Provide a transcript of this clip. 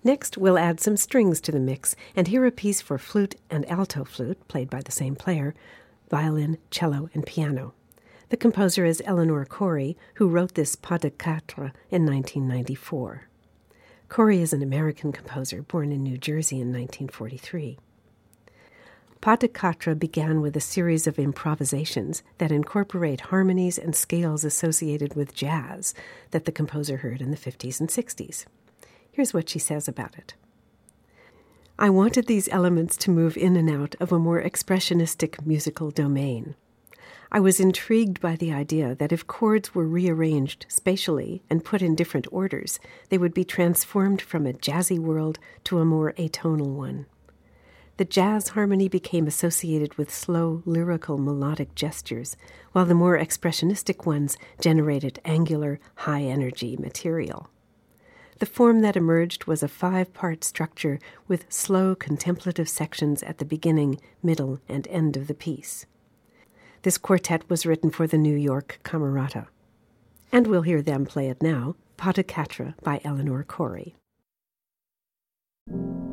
Next, we'll add some strings to the mix and hear a piece for flute and alto flute, played by the same player, violin, cello, and piano. The composer is Eleanor Corey, who wrote this Pas de Quatre in 1994. Corey is an American composer born in New Jersey in 1943. Pas de Quatre began with a series of improvisations that incorporate harmonies and scales associated with jazz that the composer heard in the 50s and 60s. Here's what she says about it. I wanted these elements to move in and out of a more expressionistic musical domain. I was intrigued by the idea that if chords were rearranged spatially and put in different orders, they would be transformed from a jazzy world to a more atonal one. The jazz harmony became associated with slow, lyrical, melodic gestures, while the more expressionistic ones generated angular, high-energy material. The form that emerged was a 5-part structure with slow contemplative sections at the beginning, middle, and end of the piece. This quartet was written for the New York Camerata. And we'll hear them play it now, Pas de Quatre by Eleanor Corey.